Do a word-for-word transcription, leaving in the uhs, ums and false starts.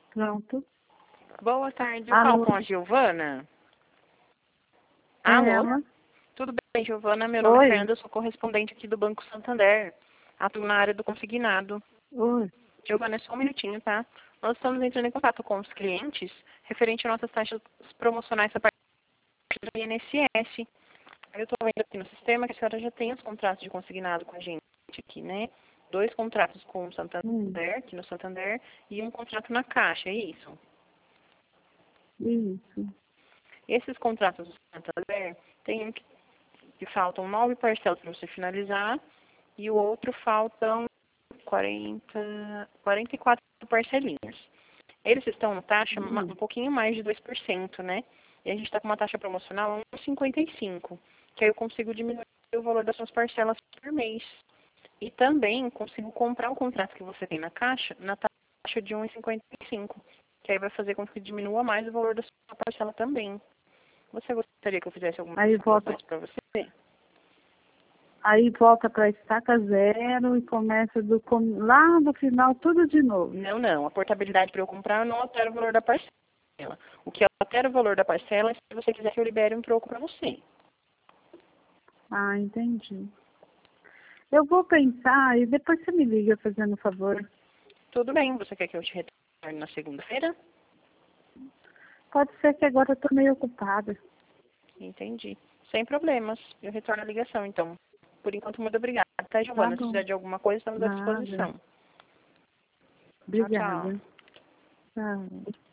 Pronto. Boa tarde, eu Alô? falo com a Giovana. É Alô? ela? Tudo bem, Giovana? Meu nome é Oi. Fernanda, eu sou correspondente aqui do Banco Santander. Atuo na área do consignado. Oi. Giovana, é só um minutinho, tá? Nós estamos entrando em contato com os clientes referente às nossas taxas promocionais a partir do I N S S. Eu estou vendo aqui no sistema que a senhora já tem os contratos de consignado com a gente aqui, né? Dois contratos com o Hum, Santander, aqui no Santander, e um contrato na Caixa, é isso? isso. Esses contratos do Santander, tem um que, que faltam nove parcelas para você finalizar, e o outro faltam quarenta, quarenta e quatro parcelinhas. Eles estão na taxa ma- Hum. um pouquinho mais de dois por cento, né? E a gente está com uma taxa promocional um vírgula cinquenta e cinco, que aí eu consigo diminuir o valor das suas parcelas por mês. E também consigo comprar o contrato que você tem na caixa na taxa de um vírgula cinquenta e cinco, que aí vai fazer com que diminua mais o valor da sua parcela também. Você gostaria que eu fizesse algumas Aí volta, promoções para você? aí volta para a estaca zero e começa do, com- lá no final tudo de novo. Não, não. A portabilidade para eu comprar não altera o valor da parcela. O que altera o valor da parcela é se você quiser que eu libere um troco para você. Ah, entendi. Eu vou pensar e depois você me liga fazendo favor. Tudo bem. Você quer que eu te retorne na segunda-feira? Pode ser que agora eu estou meio ocupada. Entendi. Sem problemas. Eu retorno a ligação, então. Por enquanto, muito obrigada. Tá, Tá Giovana? Se bom. precisar de alguma coisa, estamos à Nada. disposição. Tchau, tchau. Obrigada. Tchau.